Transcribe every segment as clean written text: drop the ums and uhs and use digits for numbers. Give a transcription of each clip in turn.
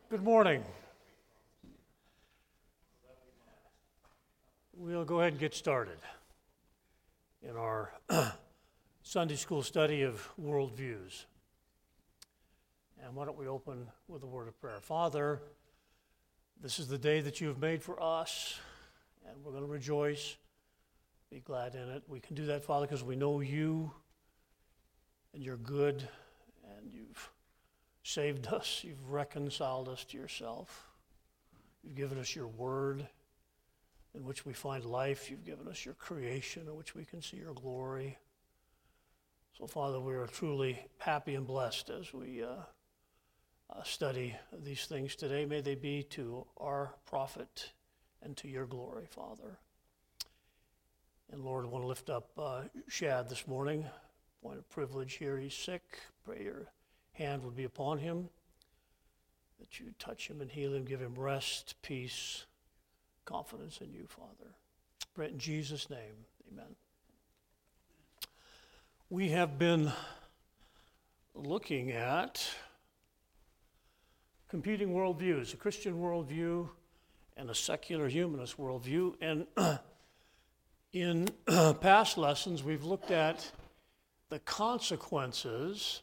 Good morning. We'll go ahead and get started in our Sunday school study of worldviews. And why don't we open with a word of prayer. Father, this is the day that you have made for us, and we're going to rejoice, be glad in it. We can do that, Father, because we know you, and you're good, and you've saved us, you've reconciled us to yourself. You've given us your word in which we find life. You've given us your creation in which we can see your glory. So, Father, we are truly happy and blessed as we study these things today. May they be to our profit and to your glory, Father. And Lord, I want to lift up Shad this morning. Point of privilege here. He's sick. Pray your hand would be upon him, that you touch him and heal him, give him rest, peace, confidence in you, Father. Pray it in Jesus' name, amen. We have been looking at competing worldviews, a Christian worldview and a secular humanist worldview. And in past lessons, we've looked at the consequences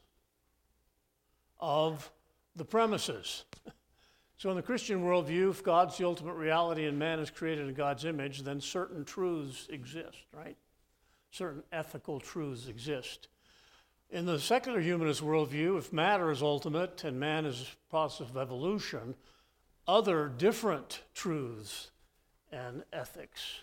of the premises. So in the Christian worldview, if God's the ultimate reality and man is created in God's image, then certain truths exist, right? Certain ethical truths exist. In the secular humanist worldview, if matter is ultimate and man is a process of evolution, other different truths and ethics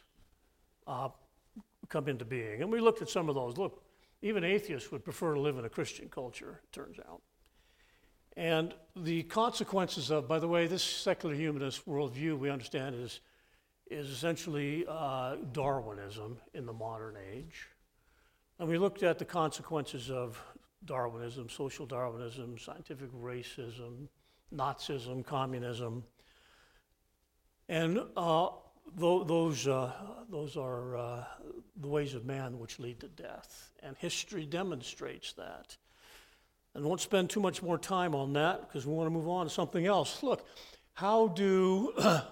come into being. And we looked at some of those. Look, even atheists would prefer to live in a Christian culture, it turns out. And the consequences of, by the way, this secular humanist worldview we understand is essentially Darwinism in the modern age. And we looked at the consequences of Darwinism, social Darwinism, scientific racism, Nazism, communism. And those are the ways of man which lead to death. And history demonstrates that. And won't spend too much more time on that because we want to move on to something else. Look, how does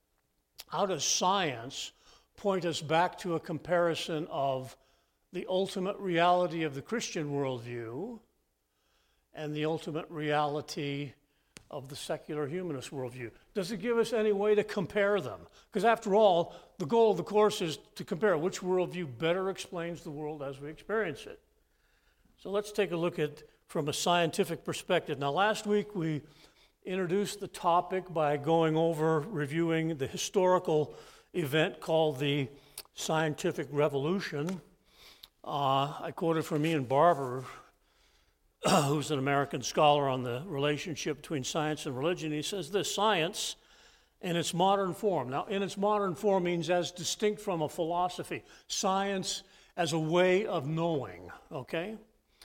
science point us back to a comparison of the ultimate reality of the Christian worldview and the ultimate reality of the secular humanist worldview? Does it give us any way to compare them? Because after all, the goal of the course is to compare which worldview better explains the world as we experience it. So let's take a look at from a scientific perspective. Now, last week we introduced the topic by going over reviewing the historical event called the Scientific Revolution. I quoted from Ian Barber, who's an American scholar on the relationship between science and religion. He says this: science in its modern form. Now, in its modern form means as distinct from a philosophy. Science as a way of knowing, okay?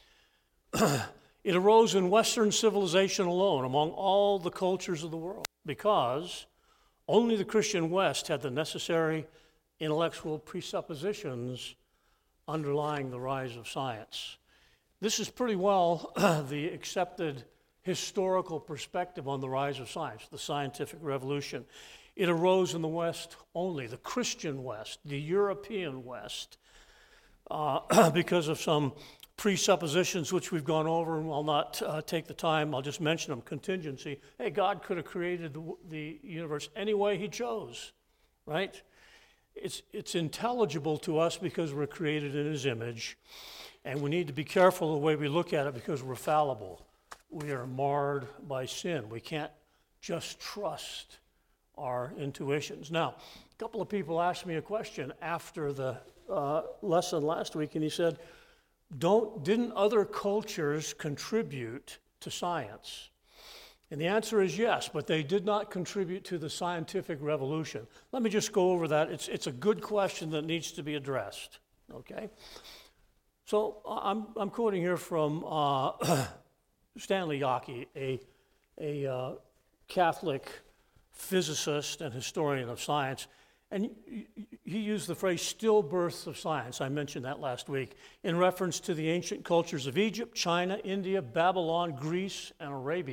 It arose in Western civilization alone among all the cultures of the world because only the Christian West had the necessary intellectual presuppositions underlying the rise of science. This is pretty well the accepted historical perspective on the rise of science, the scientific revolution. It arose in the West only, the Christian West, the European West, because of some presuppositions which we've gone over, and I'll not take the time, I'll just mention them. Contingency. Hey, God could have created the universe any way he chose, right? It's intelligible to us because we're created in his image, and we need to be careful the way we look at it because we're fallible. We are marred by sin. We can't just trust our intuitions. Now, a couple of people asked me a question after the lesson last week, and he said, didn't other cultures contribute to science? And the answer is yes, but they did not contribute to the scientific revolution. Let me just go over that. It's a good question that needs to be addressed, okay? So I'm quoting here from Stanley Yockey, a Catholic physicist and historian of science. And he used the phrase stillbirths of science. I mentioned that last week in reference to the ancient cultures of Egypt, China, India, Babylon, Greece, and Arabia.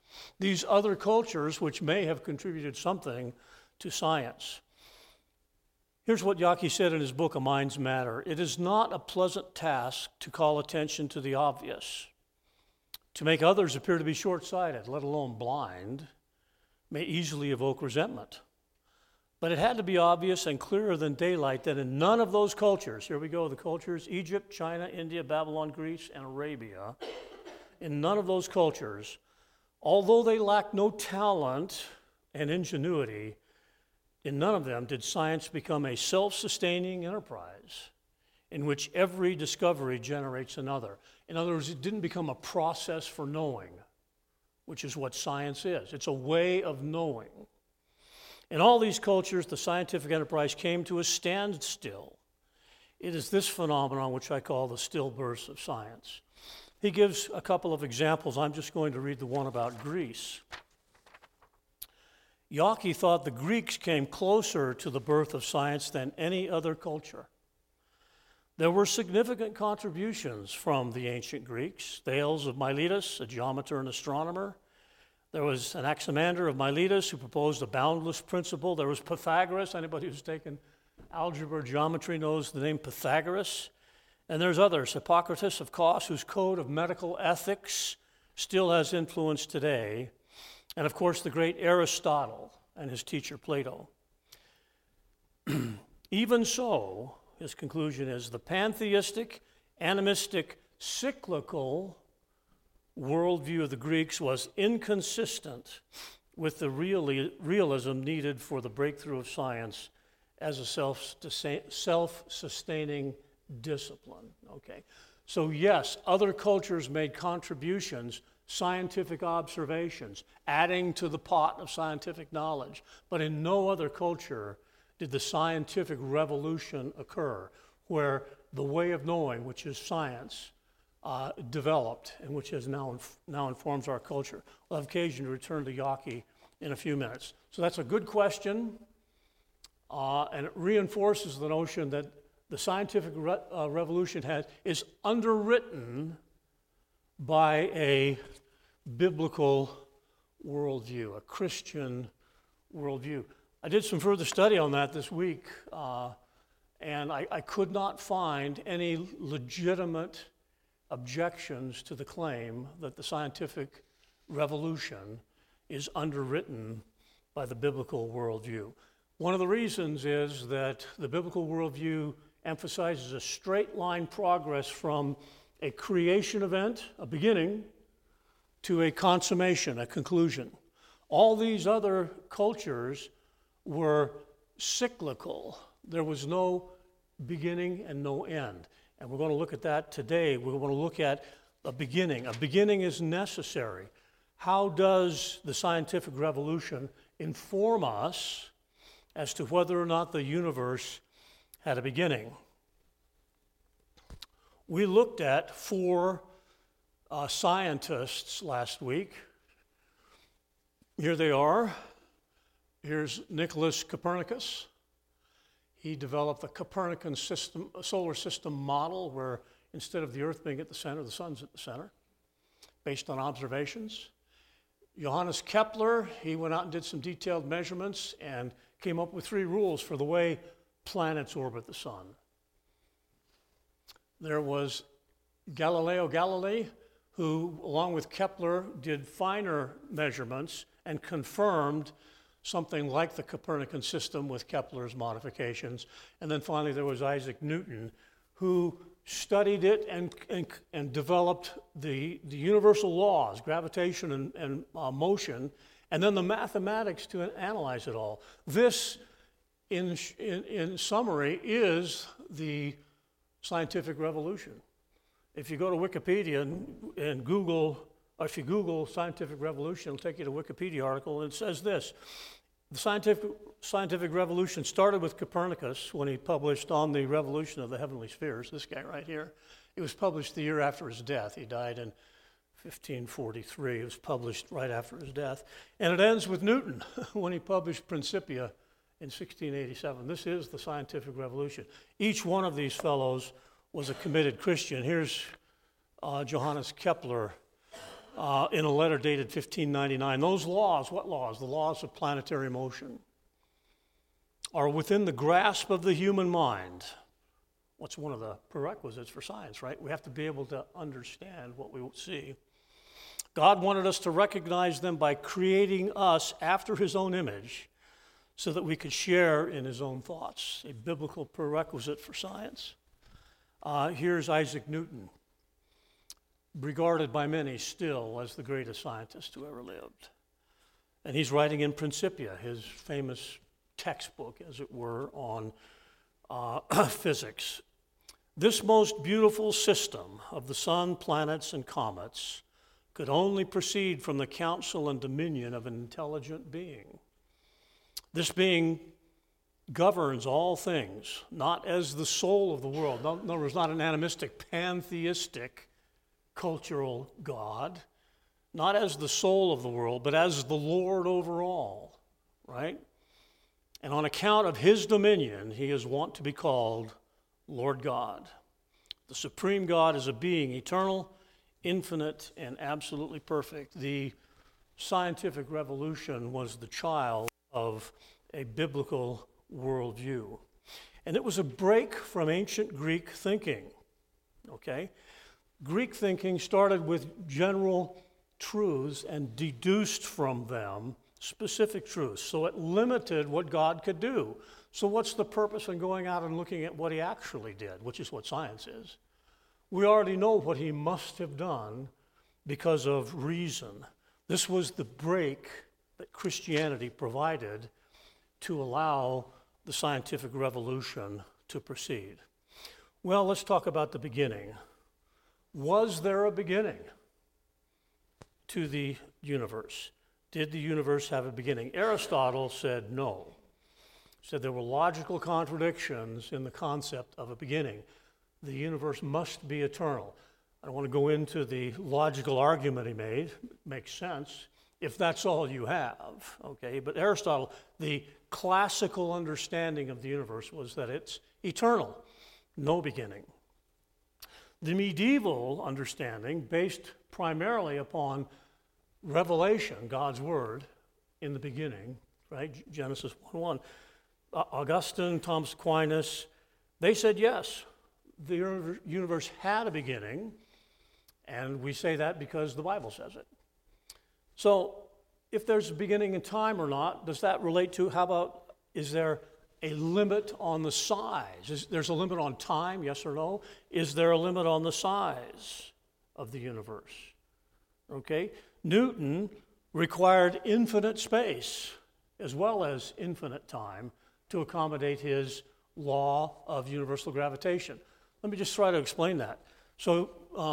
these other cultures which may have contributed something to science. Here's what Yockey said in his book, A Mind's Matter. It is not a pleasant task to call attention to the obvious. To make others appear to be short-sighted, let alone blind, may easily evoke resentment. But it had to be obvious and clearer than daylight that in none of those cultures, here we go, the cultures, Egypt, China, India, Babylon, Greece, and Arabia, in none of those cultures, although they lacked no talent and ingenuity, in none of them did science become a self-sustaining enterprise in which every discovery generates another. In other words, it didn't become a process for knowing, which is what science is. It's a way of knowing. In all these cultures, the scientific enterprise came to a standstill. It is this phenomenon which I call the stillbirths of science. He gives a couple of examples. I'm just going to read the one about Greece. Yockey thought the Greeks came closer to the birth of science than any other culture. There were significant contributions from the ancient Greeks. Thales of Miletus, a geometer and astronomer. There was Anaximander of Miletus who proposed a boundless principle. There was Pythagoras. Anybody who's taken algebra or geometry knows the name Pythagoras. And there's others. Hippocrates of Kos, whose code of medical ethics still has influence today. And of course, the great Aristotle and his teacher Plato. Even so, his conclusion is the pantheistic, animistic, cyclical worldview of the Greeks was inconsistent with the realism needed for the breakthrough of science as a self-sustaining discipline. Okay, so yes, other cultures made contributions, scientific observations, adding to the pot of scientific knowledge. But in no other culture did the scientific revolution occur, where the way of knowing, which is science, developed, and which has now informs our culture. We'll have occasion to return to Yockey in a few minutes. So that's a good question, and it reinforces the notion that the scientific revolution is underwritten by a biblical worldview, a Christian worldview. I did some further study on that this week, and I could not find any legitimate objections to the claim that the scientific revolution is underwritten by the biblical worldview. One of the reasons is that the biblical worldview emphasizes a straight line progress from a creation event, a beginning, to a consummation, a conclusion. All these other cultures were cyclical. There was no beginning and no end. And we're going to look at that today. We're going to look at a beginning. A beginning is necessary. How does the scientific revolution inform us as to whether or not the universe had a beginning? We looked at four scientists last week. Here they are. Here's Nicholas Copernicus. He developed the Copernican system, solar system model where instead of the Earth being at the center, the sun's at the center, based on observations. Johannes Kepler, he went out and did some detailed measurements and came up with 3 rules for the way planets orbit the sun. There was Galileo Galilei, who, along with Kepler, did finer measurements and confirmed something like the Copernican system with Kepler's modifications. And then finally there was Isaac Newton, who studied it and developed the universal laws, gravitation and motion, and then the mathematics to analyze it all. This, in summary, is the scientific revolution. If you go to Wikipedia and Google, or if you Google scientific revolution, it'll take you to a Wikipedia article, and it says this: the scientific revolution started with Copernicus when he published On the Revolution of the Heavenly Spheres, this guy right here. It was published the year after his death. He died in 1543. It was published right after his death. And it ends with Newton when he published Principia in 1687. This is the scientific revolution. Each one of these fellows was a committed Christian. Here's Johannes Kepler. in a letter dated 1599. Those laws, what laws? The laws of planetary motion, are within the grasp of the human mind. What's one of the prerequisites for science, right? We have to be able to understand what we see. God wanted us to recognize them by creating us after his own image so that we could share in his own thoughts, a biblical prerequisite for science. Here's Isaac Newton, regarded by many still as the greatest scientist who ever lived. And he's writing in Principia, his famous textbook, as it were, on physics. This most beautiful system of the sun, planets, and comets could only proceed from the counsel and dominion of an intelligent being. This being governs all things, not as the soul of the world. In other words, not an animistic, pantheistic, cultural God, not as the soul of the world, but as the Lord over all, right? And on account of his dominion, he is wont to be called Lord God. The supreme God is a being eternal, infinite, and absolutely perfect. The scientific revolution was the child of a biblical worldview. And it was a break from ancient Greek thinking, okay? Greek thinking started with general truths and deduced from them specific truths. So it limited what God could do. So what's the purpose in going out and looking at what he actually did, which is what science is? We already know what he must have done because of reason. This was the break that Christianity provided to allow the scientific revolution to proceed. Well, let's talk about the beginning. Was there a beginning to the universe? Did the universe have a beginning? Aristotle said no. He said there were logical contradictions in the concept of a beginning. The universe must be eternal. I don't want to go into the logical argument he made. It makes sense if that's all you have, okay? But Aristotle, the classical understanding of the universe was that it's eternal, no beginning. The medieval understanding, based primarily upon revelation, God's word, in the beginning, right? Genesis 1:1. Augustine, Thomas Aquinas, they said yes, the universe had a beginning, and we say that because the Bible says it. So if there's a beginning in time or not, does that relate to, how about, is there a limit on the size? There's a limit on time, yes or no? Is there a limit on the size of the universe? Okay? Newton required infinite space as well as infinite time to accommodate his law of universal gravitation. Let me just try to explain that. So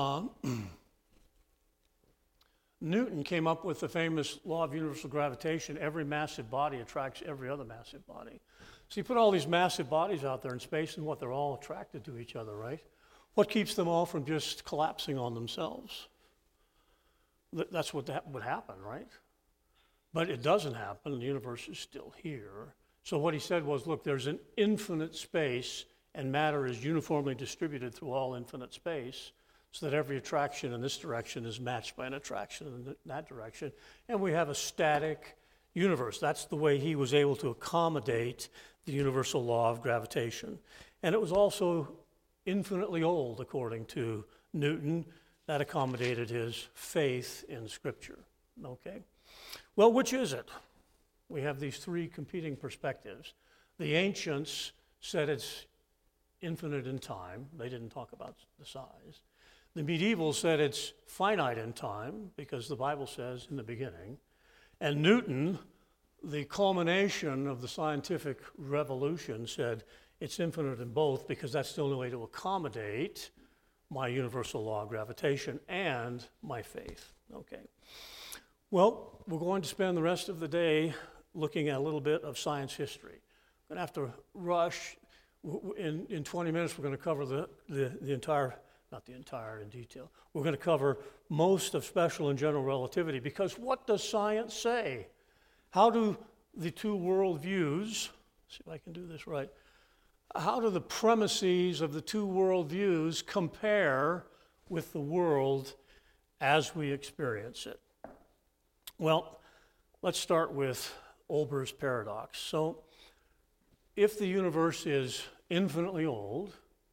Newton came up with the famous law of universal gravitation. Every massive body attracts every other massive body. So you put all these massive bodies out there in space, and what, they're all attracted to each other, right? What keeps them all from just collapsing on themselves? That's what that would happen, right? But it doesn't happen. The universe is still here. So what he said was, look, there's an infinite space, and matter is uniformly distributed through all infinite space, so that every attraction in this direction is matched by an attraction in that direction, and we have a static universe. That's the way he was able to accommodate the universal law of gravitation. And it was also infinitely old, according to Newton. That accommodated his faith in Scripture. Okay? Well, which is it? We have these three competing perspectives. The ancients said it's infinite in time. They didn't talk about the size. The medievals said it's finite in time, because the Bible says in the beginning. And Newton, the culmination of the scientific revolution, said it's infinite in both, because that's the only way to accommodate my universal law of gravitation and my faith. Okay. Well, we're going to spend the rest of the day looking at a little bit of science history. I'm going to have to rush. In 20 minutes, we're going to cover the entire, not the entire in detail, we're going to cover most of special and general relativity, because what does science say? How do the two worldviews, see if I can do this right, how do the premises of the two worldviews compare with the world as we experience it. Well, let's start with Olber's paradox. So, if the universe is infinitely old,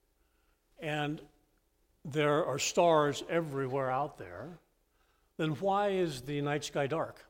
and there are stars everywhere out there, then why is the night sky dark?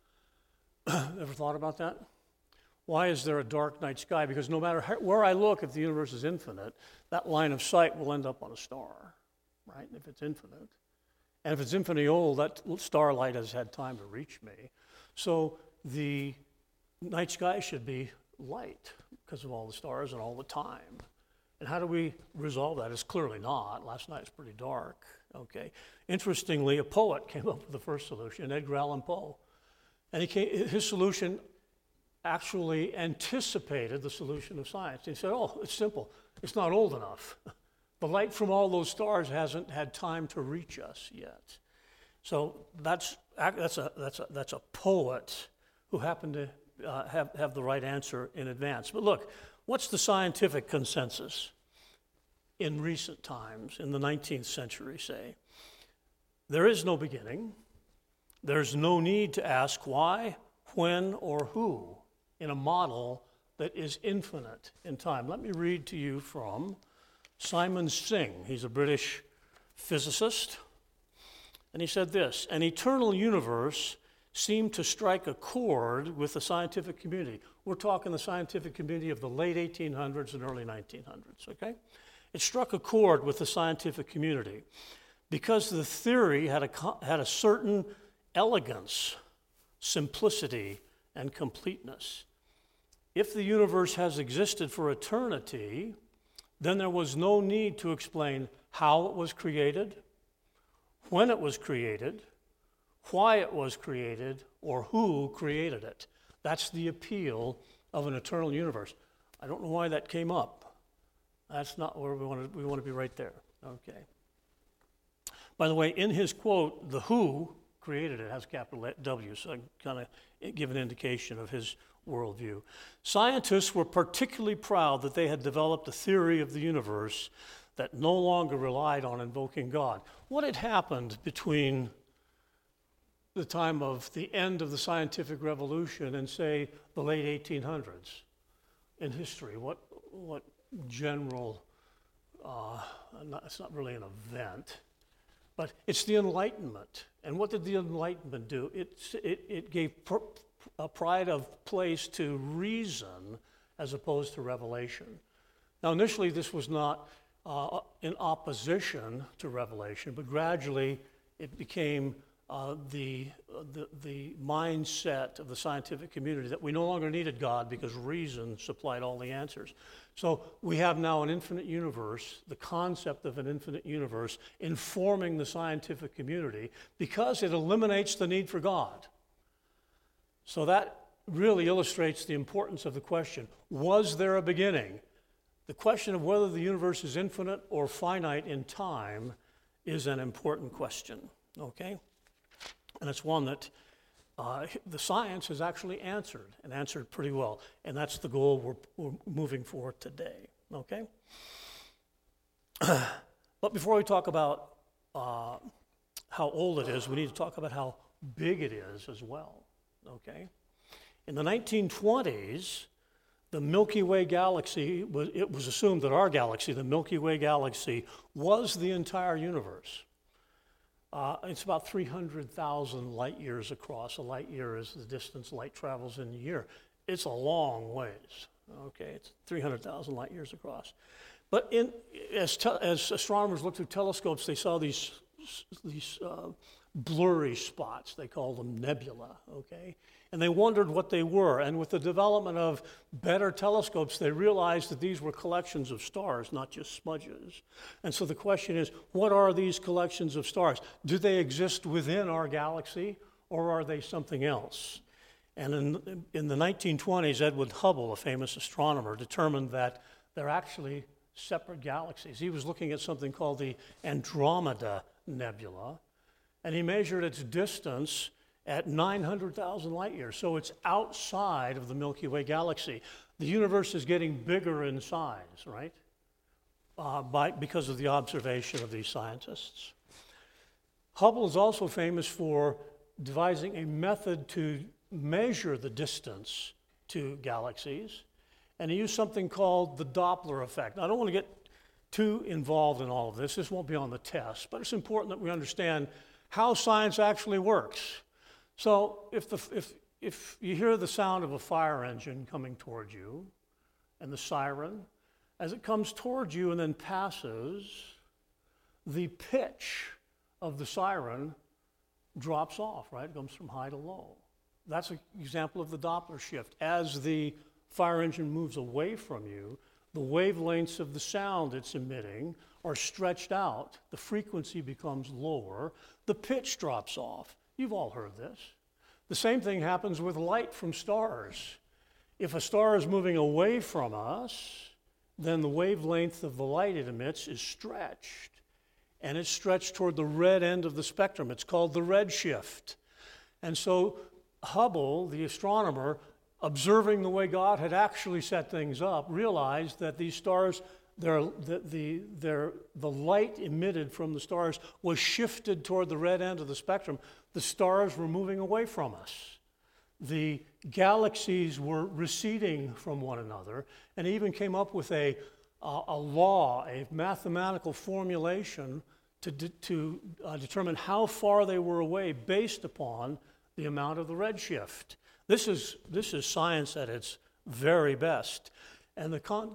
Ever thought about that? Why is there a dark night sky? Because no matter where I look, if the universe is infinite, that line of sight will end up on a star, right? If it's infinite. And if it's infinitely old, that starlight has had time to reach me. So the night sky should be light because of all the stars and all the time. And how do we resolve that? It's clearly not. Last night was pretty dark, okay? Interestingly, a poet came up with the first solution, Edgar Allan Poe. And his solution actually anticipated the solution of science. He said, oh, it's simple. It's not old enough. The light from all those stars hasn't had time to reach us yet. So that's a poet who happened to have the right answer in advance. But look, what's the scientific consensus in recent times, in the 19th century, say? There is no beginning. There's no need to ask why, when, or who in a model that is infinite in time. Let me read to you from Simon Singh. He's a British physicist. And he said this: an eternal universe seemed to strike a chord with the scientific community. We're talking the scientific community of the late 1800s and early 1900s, okay? It struck a chord with the scientific community because the theory had a certain elegance, simplicity, and completeness. If the universe has existed for eternity, then there was no need to explain how it was created, when it was created, why it was created, or who created it. That's the appeal of an eternal universe. I don't know why that came up. That's not where we want to be right there. Okay. By the way, in his quote, the who created it has capital W, so I kind of give an indication of his worldview. Scientists were particularly proud that they had developed a theory of the universe that no longer relied on invoking God. What had happened between the time of the end of the scientific revolution and, say, the late 1800s in history? What general, it's not really an event, but it's the Enlightenment. And what did the Enlightenment do? It gave a pride of place to reason as opposed to revelation. Now, initially, this was not in opposition to revelation, but gradually it became the mindset of the scientific community that we no longer needed God because reason supplied all the answers. So we have now an infinite universe, the concept of an infinite universe, informing the scientific community because it eliminates the need for God. So that really illustrates the importance of the question, was there a beginning? The question of whether the universe is infinite or finite in time is an important question, okay? And it's one that the science has actually answered, and answered pretty well. And that's the goal we're moving for today, okay? But before we talk about how old it is, we need to talk about how big it is as well, okay? In the 1920s, the Milky Way galaxy, it was assumed that our galaxy, the Milky Way galaxy, was the entire universe. It's about 300,000 light years across. A light year is the distance light travels in a year. It's a long ways, okay? It's 300,000 light years across. But as astronomers looked through telescopes, they saw these blurry spots. They called them nebula, okay? And they wondered what they were. And with the development of better telescopes, they realized that these were collections of stars, not just smudges. And so the question is, what are these collections of stars? Do they exist within our galaxy, or are they something else? And in the 1920s, Edwin Hubble, a famous astronomer, determined that they're actually separate galaxies. He was looking at something called the Andromeda Nebula, and he measured its distance at 900,000 light years. So it's outside of the Milky Way galaxy. The universe is getting bigger in size, right? Because of the observation of these scientists. Hubble is also famous for devising a method to measure the distance to galaxies, and he used something called the Doppler effect. Now, I don't want to get too involved in all of this. This won't be on the test, but it's important that we understand how science actually works. So if you hear the sound of a fire engine coming toward you and the siren, as it comes toward you and then passes, the pitch of the siren drops off, right? It comes from high to low. That's an example of the Doppler shift. As the fire engine moves away from you, the wavelengths of the sound it's emitting are stretched out. The frequency becomes lower. The pitch drops off. You've all heard this. The same thing happens with light from stars. If a star is moving away from us, then the wavelength of the light it emits is stretched. And it's stretched toward the red end of the spectrum. It's called the redshift. And so Hubble, the astronomer, observing the way God had actually set things up, realized that these stars, the light emitted from the stars was shifted toward the red end of the spectrum. The stars were moving away from us. The galaxies were receding from one another, and he even came up with a law, a mathematical formulation to determine how far they were away based upon the amount of the redshift. This is science at its very best. And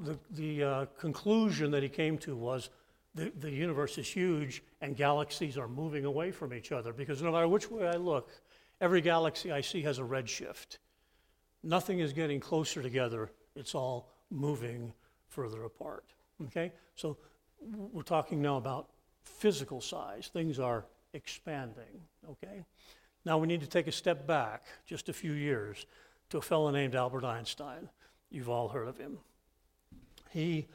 the conclusion that he came to was the universe is huge and galaxies are moving away from each other, because no matter which way I look, every galaxy I see has a redshift. Nothing is getting closer together. It's all moving further apart. Okay? So we're talking now about physical size. Things are expanding. Okay? Now we need to take a step back just a few years to a fellow named Albert Einstein. You've all heard of him. He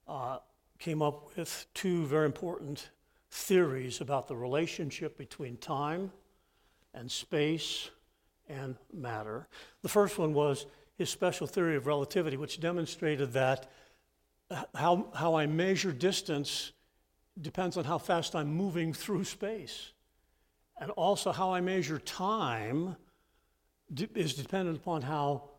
came up with two very important theories about the relationship between time and space and matter. The first one was his special theory of relativity, which demonstrated that how I measure distance depends on how fast I'm moving through space. And also how I measure time is dependent upon how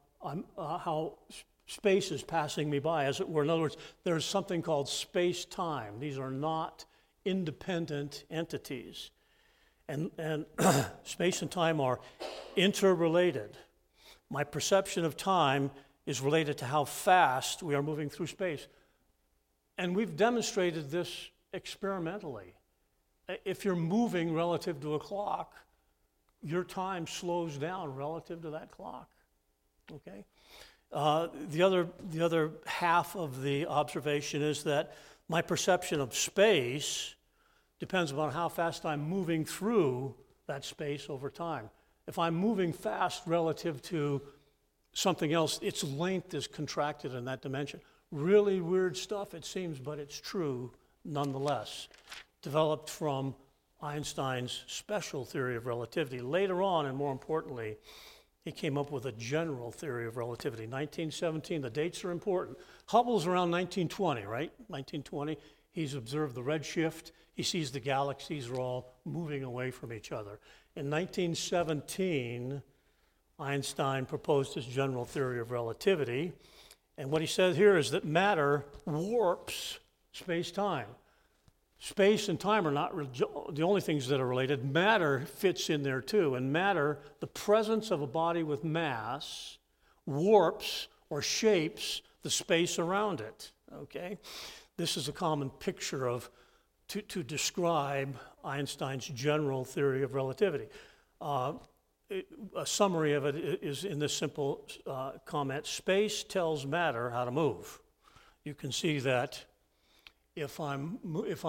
space is passing me by, as it were. In other words, there's something called space-time. These are not independent entities. And space and time are interrelated. My perception of time is related to how fast we are moving through space. And we've demonstrated this experimentally. If you're moving relative to a clock, your time slows down relative to that clock. Okay? The other half of the observation is that my perception of space depends upon how fast I'm moving through that space over time. If I'm moving fast relative to something else, its length is contracted in that dimension. Really weird stuff, it seems, but it's true nonetheless. Developed from Einstein's special theory of relativity. Later on, and more importantly, he came up with a general theory of relativity. 1917, the dates are important. Hubble's around 1920, right? 1920, he's observed the redshift. He sees the galaxies are all moving away from each other. In 1917, Einstein proposed his general theory of relativity. And what he said here is that matter warps space-time. Space and time are not the only things that are related. Matter fits in there too. And matter, the presence of a body with mass, warps or shapes the space around it. Okay? This is a common picture to describe Einstein's general theory of relativity. A summary of it is in this simple comment: space tells matter how to move. You can see that if I'm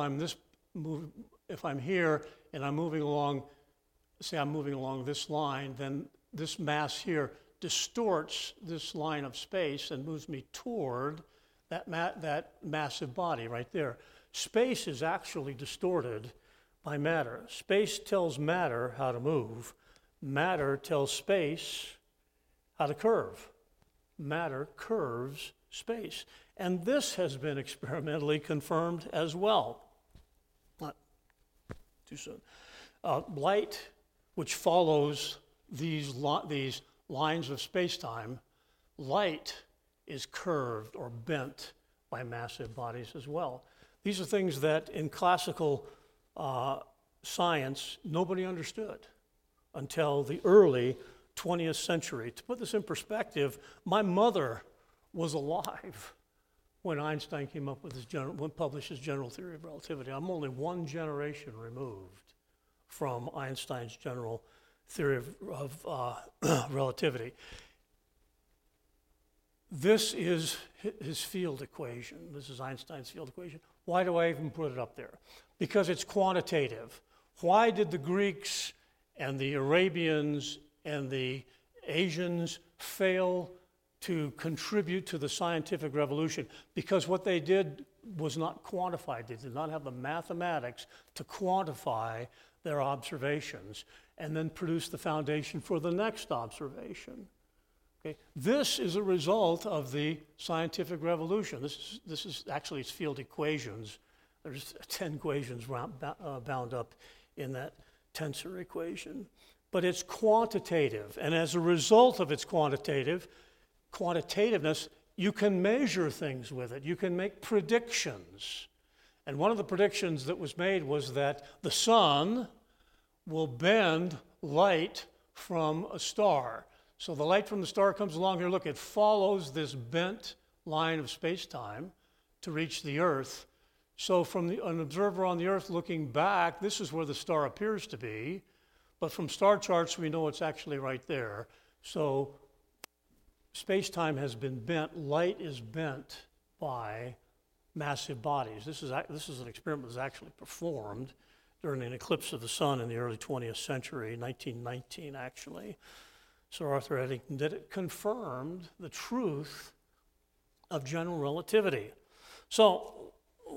here and I'm moving along, say I'm moving along this line, then this mass here distorts this line of space and moves me toward that massive body right there. Space is actually distorted by matter. Space tells matter how to move. Matter tells space how to curve. Matter curves space. And this has been experimentally confirmed as well. Not too soon. Light, which follows these lines of space-time, light is curved or bent by massive bodies as well. These are things that in classical science nobody understood until the early 20th century. To put this in perspective, my mother was alive when Einstein came up with published his general theory of relativity. I'm only one generation removed from Einstein's general theory of relativity. This is his field equation. This is Einstein's field equation. Why do I even put it up there? Because it's quantitative. Why did the Greeks and the Arabians and the Asians fail to contribute to the scientific revolution? Because what they did was not quantified. They did not have the mathematics to quantify their observations and then produce the foundation for the next observation. Okay. This is a result of the scientific revolution. This is actually its field equations. There's 10 equations bound up in that tensor equation. But it's quantitative, and as a result of its quantitativeness, you can measure things with it. You can make predictions. And one of the predictions that was made was that the sun will bend light from a star. So the light from the star comes along here. Look, it follows this bent line of space-time to reach the Earth. So from an observer on the Earth looking back, this is where the star appears to be. But from star charts, we know it's actually right there. So space-time has been bent. Light is bent by massive bodies. This is an experiment that was actually performed during an eclipse of the sun in the early 20th century, 1919 actually. Sir Arthur Eddington did it, confirmed the truth of general relativity. So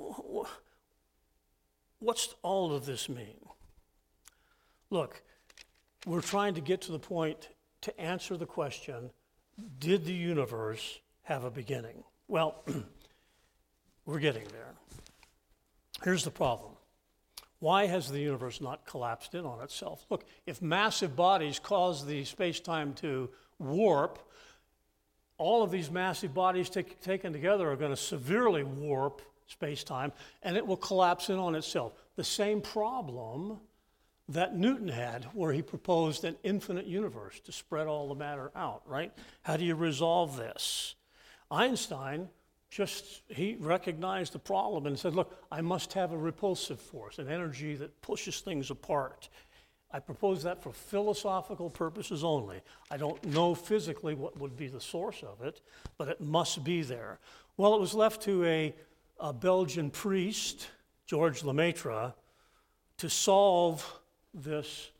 what's all of this mean? Look, we're trying to get to the point to answer the question, did the universe have a beginning? Well, we're getting there. Here's the problem. Why has the universe not collapsed in on itself? Look, if massive bodies cause the space-time to warp, all of these massive bodies taken together are going to severely warp space-time, and it will collapse in on itself. The same problem that Newton had, where he proposed an infinite universe to spread all the matter out, right? How do you resolve this? Einstein he recognized the problem and said, look, I must have a repulsive force, an energy that pushes things apart. I propose that for philosophical purposes only. I don't know physically what would be the source of it, but it must be there. Well, it was left to a Belgian priest, Georges Lemaitre, to solve this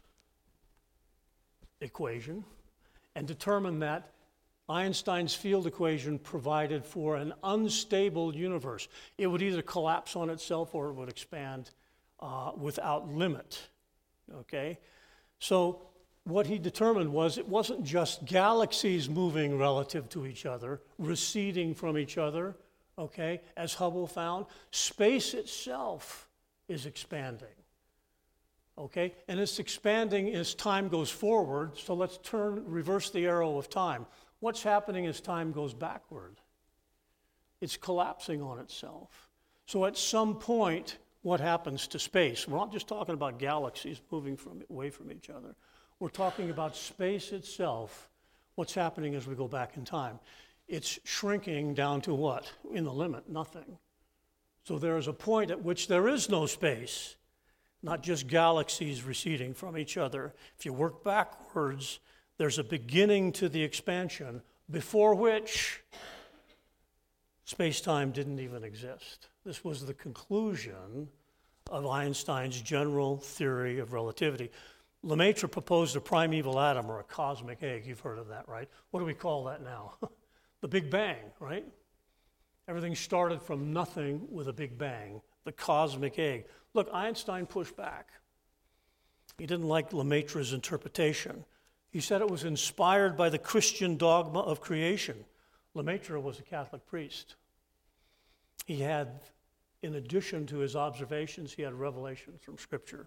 equation and determine that Einstein's field equation provided for an unstable universe. It would either collapse on itself or it would expand without limit, okay? So what he determined was it wasn't just galaxies moving relative to each other, receding from each other, okay, as Hubble found. Space itself is expanding, okay? And it's expanding as time goes forward, so let's reverse the arrow of time. What's happening as time goes backward? It's collapsing on itself. So at some point, what happens to space? We're not just talking about galaxies moving away from each other. We're talking about space itself. What's happening as we go back in time? It's shrinking down to what? In the limit, nothing. So there is a point at which there is no space, not just galaxies receding from each other. If you work backwards, there's a beginning to the expansion before which space-time didn't even exist. This was the conclusion of Einstein's general theory of relativity. Lemaitre proposed a primeval atom, or a cosmic egg. You've heard of that, right? What do we call that now? The Big Bang, right? Everything started from nothing with a Big Bang, the cosmic egg. Look, Einstein pushed back. He didn't like Lemaitre's interpretation. He said it was inspired by the Christian dogma of creation. Lemaitre was a Catholic priest. He had, in addition to his observations, he had revelations from Scripture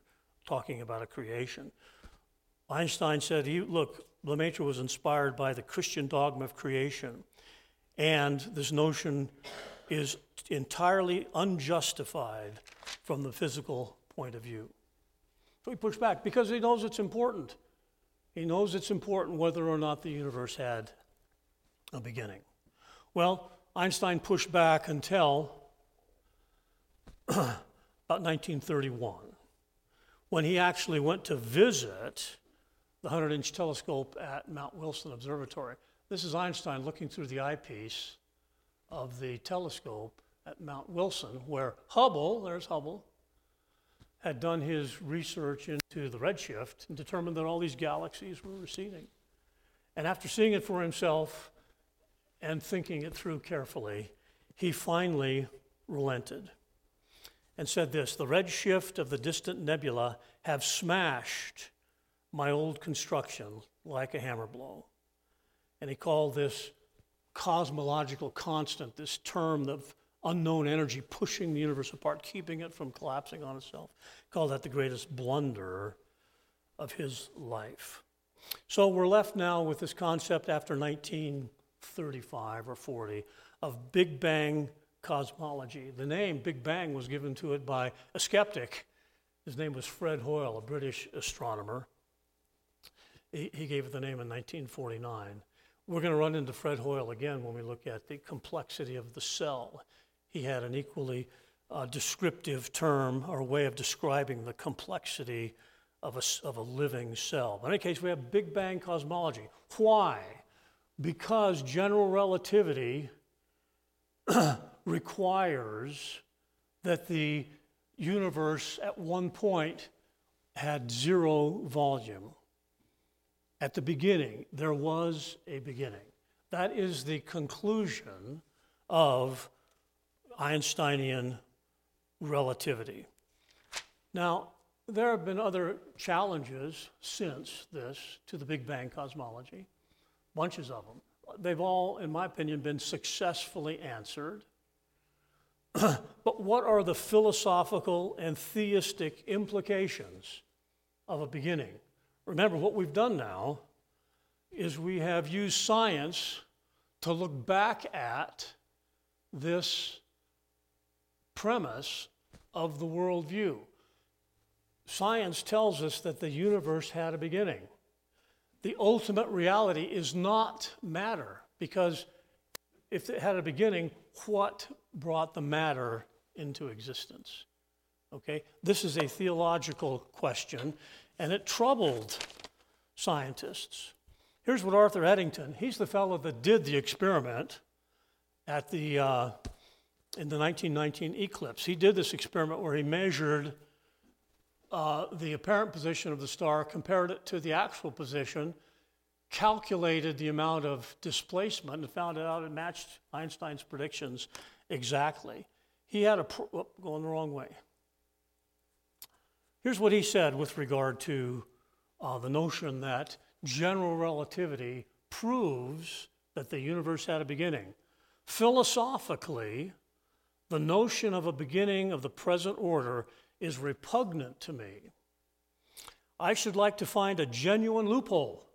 talking about a creation. Einstein said, look, Lemaitre was inspired by the Christian dogma of creation, and this notion is entirely unjustified from the physical point of view. So he pushed back because he knows it's important. He knows it's important whether or not the universe had a beginning. Well, Einstein pushed back until about 1931, when he actually went to visit the 100-inch telescope at Mount Wilson Observatory. This is Einstein looking through the eyepiece of the telescope at Mount Wilson, where Hubble, there's Hubble, had done his research into the redshift and determined that all these galaxies were receding. And after seeing it for himself and thinking it through carefully, he finally relented and said this: the redshift of the distant nebula have smashed my old construction like a hammer blow. And he called this cosmological constant, this term of unknown energy pushing the universe apart, keeping it from collapsing on itself. He called that the greatest blunder of his life. So we're left now with this concept after 1935 or 40 of Big Bang cosmology. The name Big Bang was given to it by a skeptic. His name was Fred Hoyle, a British astronomer. He gave it the name in 1949. We're going to run into Fred Hoyle again when we look at the complexity of the cell. He had an equally descriptive term or way of describing the complexity of a living cell. But in any case, we have Big Bang cosmology. Why? Because general relativity requires that the universe at one point had zero volume. At the beginning, there was a beginning. That is the conclusion of Einsteinian relativity. Now, there have been other challenges since this to the Big Bang cosmology, bunches of them. They've all, in my opinion, been successfully answered. But what are the philosophical and theistic implications of a beginning? Remember, what we've done now is we have used science to look back at this premise of the worldview. Science tells us that the universe had a beginning. The ultimate reality is not matter, because if it had a beginning, what brought the matter into existence? Okay, this is a theological question, and it troubled scientists. Here's what Arthur Eddington, he's the fellow that did the experiment at the in the 1919 eclipse. He did this experiment where he measured the apparent position of the star, compared it to the actual position, calculated the amount of displacement, and found out it matched Einstein's predictions exactly. He had going the wrong way. Here's what he said with regard to the notion that general relativity proves that the universe had a beginning. Philosophically, the notion of a beginning of the present order is repugnant to me. I should like to find a genuine loophole.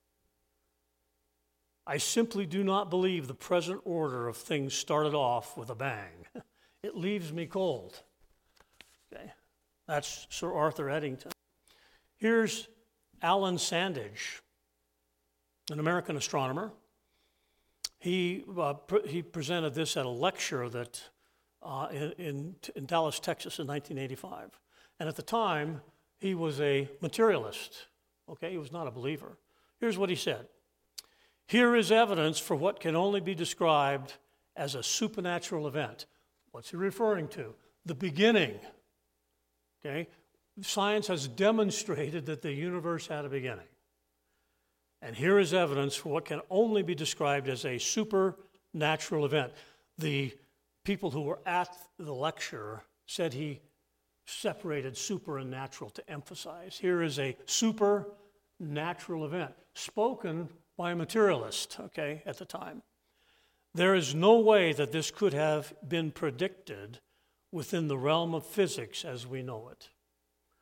I simply do not believe the present order of things started off with a bang. It leaves me cold. Okay, that's Sir Arthur Eddington. Here's Alan Sandage, an American astronomer. He presented this at a lecture that in Dallas, Texas in 1985. And at the time, he was a materialist. Okay, he was not a believer. Here's what he said. Here is evidence for what can only be described as a supernatural event. What's he referring to? The beginning. Okay, science has demonstrated that the universe had a beginning. And here is evidence for what can only be described as a supernatural event. The people who were at the lecture said he separated super and natural to emphasize. Here is a supernatural event, spoken by a materialist, okay, at the time. There is no way that this could have been predicted within the realm of physics as we know it.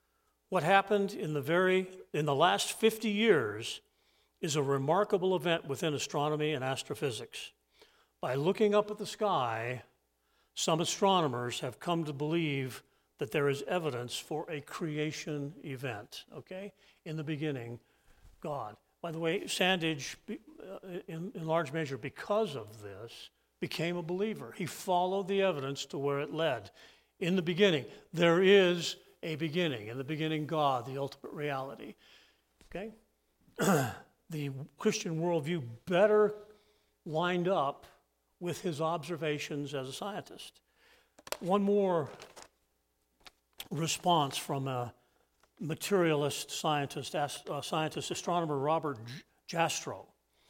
What happened in the last 50 years is a remarkable event within astronomy and astrophysics. By looking up at the sky, some astronomers have come to believe that there is evidence for a creation event, okay? In the beginning, God. By the way, Sandage, in large measure because of this, became a believer. He followed the evidence to where it led. In the beginning, there is a beginning. In the beginning, God, the ultimate reality. Okay? The Christian worldview better lined up with his observations as a scientist. One more response from a materialist scientist, astronomer Robert Jastrow.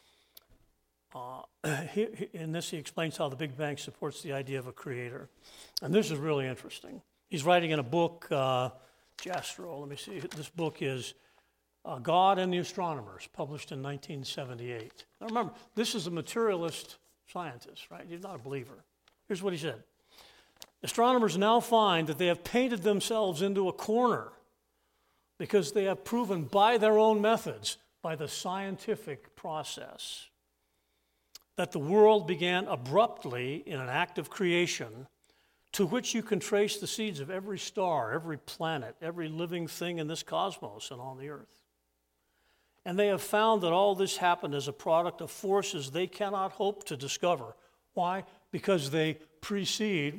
In this, he explains how the Big Bang supports the idea of a creator. And this is really interesting. He's writing in a book, Jastrow, let me see, this book is God and the Astronomers, published in 1978. Now remember, this is a materialist scientist, right? He's not a believer. Here's what he said. Astronomers now find that they have painted themselves into a corner because they have proven by their own methods, by the scientific process, that the world began abruptly in an act of creation to which you can trace the seeds of every star, every planet, every living thing in this cosmos and on the earth. And they have found that all this happened as a product of forces they cannot hope to discover. Why? Because they precede.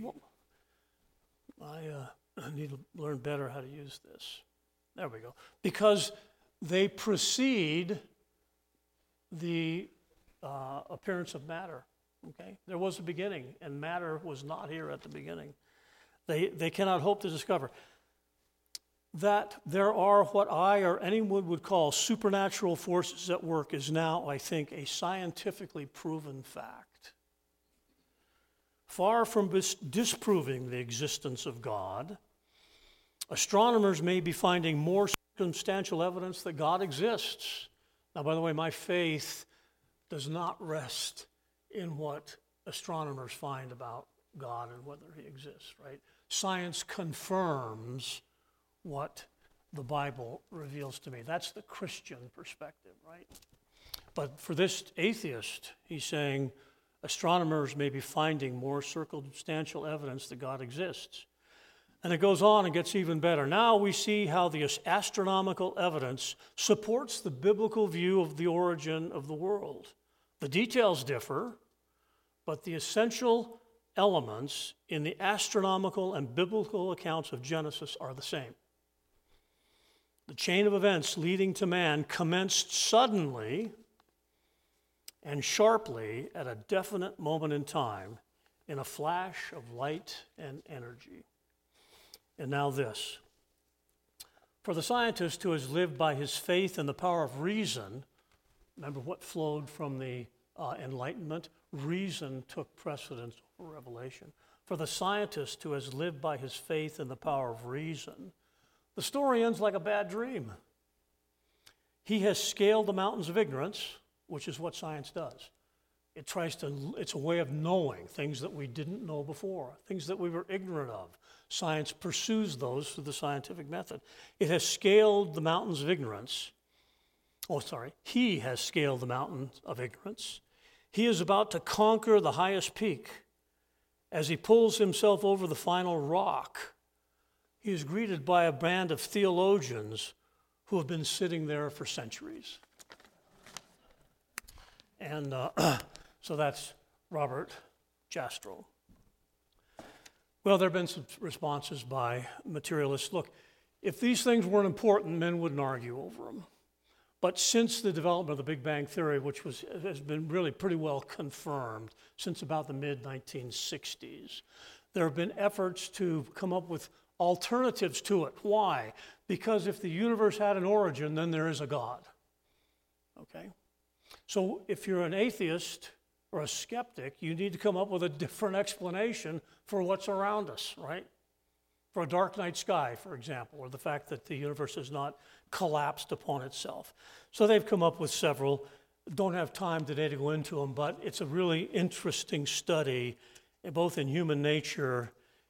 I need to learn better how to use this. There we go. Because they precede the appearance of matter. Okay? There was a beginning, and matter was not here at the beginning. They cannot hope to discover that there are what I or anyone would call supernatural forces at work is now, I think, a scientifically proven fact. Far from disproving the existence of God, astronomers may be finding more circumstantial evidence that God exists. Now, by the way, my faith does not rest in what astronomers find about God and whether he exists, right? Science confirms what the Bible reveals to me. That's the Christian perspective, right? But for this atheist, he's saying astronomers may be finding more circumstantial evidence that God exists. And it goes on and gets even better. Now we see how the astronomical evidence supports the biblical view of the origin of the world. The details differ, but the essential elements in the astronomical and biblical accounts of Genesis are the same. The chain of events leading to man commenced suddenly and sharply at a definite moment in time, in a flash of light and energy. And now this. For the scientist who has lived by his faith in the power of reason, remember what flowed from the Enlightenment? Reason took precedence over revelation. For the scientist who has lived by his faith in the power of reason, the story ends like a bad dream. He has scaled the mountains of ignorance, which is what science does. It's a way of knowing things that we didn't know before, things that we were ignorant of. Science pursues those through the scientific method. It has scaled the mountains of ignorance. He has scaled the mountains of ignorance. He is about to conquer the highest peak. As he pulls himself over the final rock, he is greeted by a band of theologians who have been sitting there for centuries. And so that's Robert Jastrow. Well, there have been some responses by materialists. Look, if these things weren't important, men wouldn't argue over them. But since the development of the Big Bang Theory, which has been really pretty well confirmed since about the mid-1960s, there have been efforts to come up with alternatives to it. Why? Because if the universe had an origin, then there is a God. Okay? So if you're an atheist or a skeptic, you need to come up with a different explanation for what's around us, right? For a dark night sky, for example, or the fact that the universe has not collapsed upon itself. So they've come up with several. Don't have time today to go into them, but it's a really interesting study, both in human nature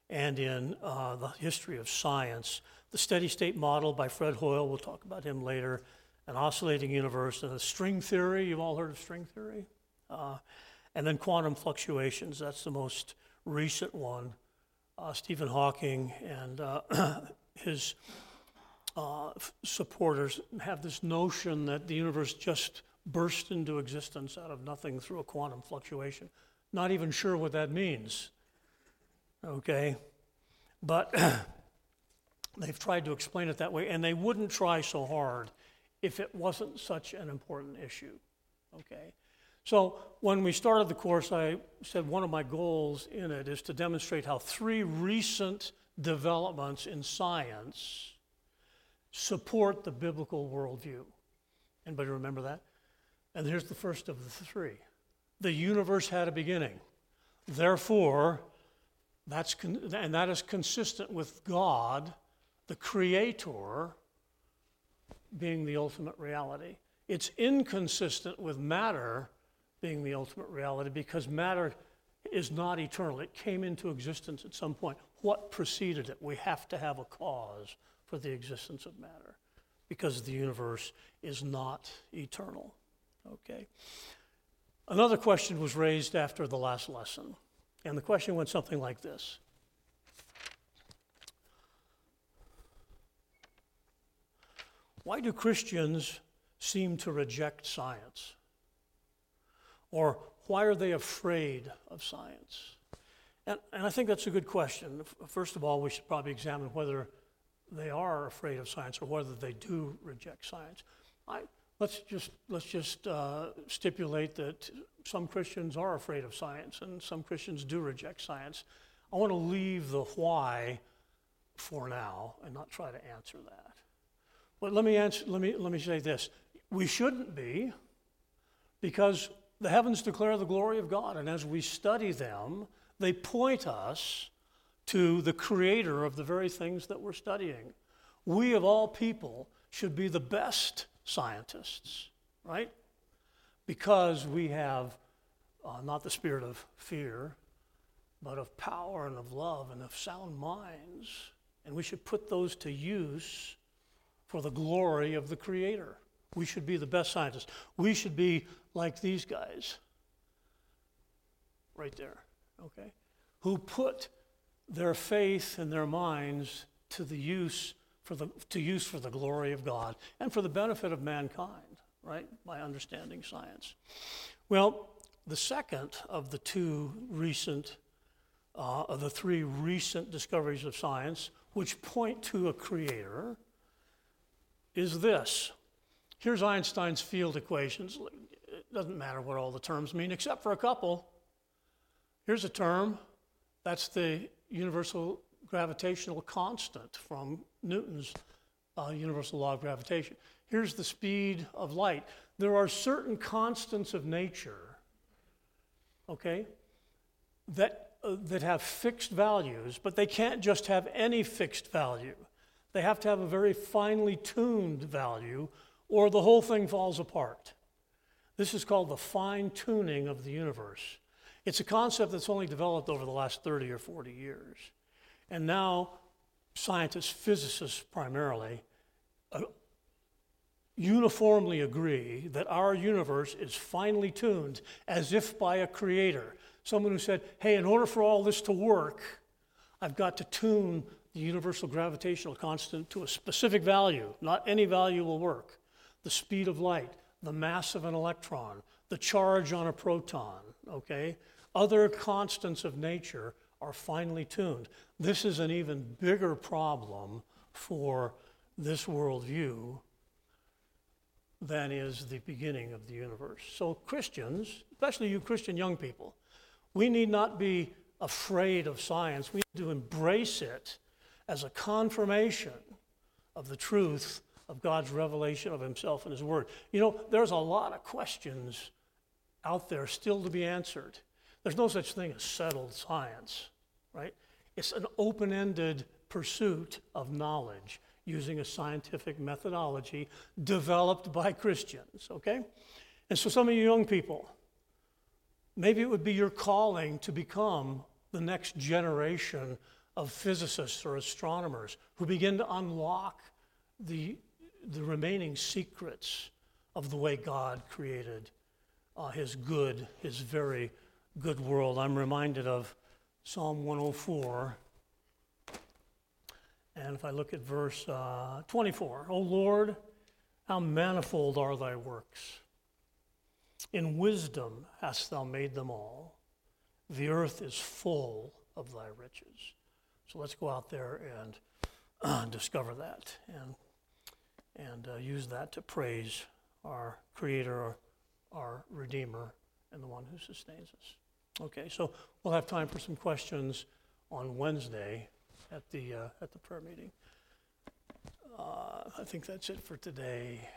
and in the history of science. The steady state model by Fred Hoyle, we'll talk about him later, an oscillating universe, and a string theory. You've all heard of string theory? And then quantum fluctuations, that's the most recent one. Stephen Hawking and his supporters have this notion that the universe just burst into existence out of nothing through a quantum fluctuation. Not even sure what that means, okay? But they've tried to explain it that way, and they wouldn't try so hard if it wasn't such an important issue, okay? So when we started the course, I said one of my goals in it is to demonstrate how 3 recent developments in science support the biblical worldview. Anybody remember that? And here's the first of the 3. The universe had a beginning. Therefore, that is consistent with God, the Creator, being the ultimate reality. It's inconsistent with matter being the ultimate reality because matter is not eternal. It came into existence at some point. What preceded it? We have to have a cause for the existence of matter because the universe is not eternal. Okay. Another question was raised after the last lesson, and the question went something like this. Why do Christians seem to reject science? Or why are they afraid of science? And I think that's a good question. First of all, we should probably examine whether they are afraid of science or whether they do reject science. Let's just stipulate that some Christians are afraid of science and some Christians do reject science. I want to leave the why for now and not try to answer that. But let me say this: we shouldn't be, because the heavens declare the glory of God, and as we study them, they point us to the Creator of the very things that we're studying. We, of all people, should be the best scientists, right? Because we have not the spirit of fear, but of power and of love and of sound minds, and we should put those to use for the glory of the Creator. We should be the best scientists. We should be like these guys right there, okay, who put their faith and their minds to use for the glory of God and for the benefit of mankind, right, by understanding science. Well, the second of the 3 recent discoveries of science, which point to a Creator, is this. Here's Einstein's field equations. It doesn't matter what all the terms mean, except for a couple. Here's a term. That's the universal gravitational constant from Newton's universal law of gravitation. Here's the speed of light. There are certain constants of nature, okay, that have fixed values, but they can't just have any fixed value. They have to have a very finely tuned value, or the whole thing falls apart. This is called the fine-tuning of the universe. It's a concept that's only developed over the last 30 or 40 years. And now scientists, physicists primarily, uniformly agree that our universe is finely tuned as if by a creator. Someone who said, hey, in order for all this to work, I've got to tune the universal gravitational constant to a specific value. Not any value will work. The speed of light, the mass of an electron, the charge on a proton, okay? Other constants of nature are finely tuned. This is an even bigger problem for this worldview than is the beginning of the universe. So Christians, especially you Christian young people, we need not be afraid of science. We need to embrace it as a confirmation of the truth of God's revelation of himself and his word. You know, there's a lot of questions out there still to be answered. There's no such thing as settled science, right? It's an open-ended pursuit of knowledge using a scientific methodology developed by Christians, okay? And so some of you young people, maybe it would be your calling to become the next generation of physicists or astronomers who begin to unlock the remaining secrets of the way God created his very good world. I'm reminded of Psalm 104. And if I look at verse 24, O Lord, how manifold are thy works. In wisdom hast thou made them all. The earth is full of thy riches. So let's go out there and discover that and use that to praise our Creator, our Redeemer, and the one who sustains us. Okay, so we'll have time for some questions on Wednesday at the prayer meeting. I think that's it for today.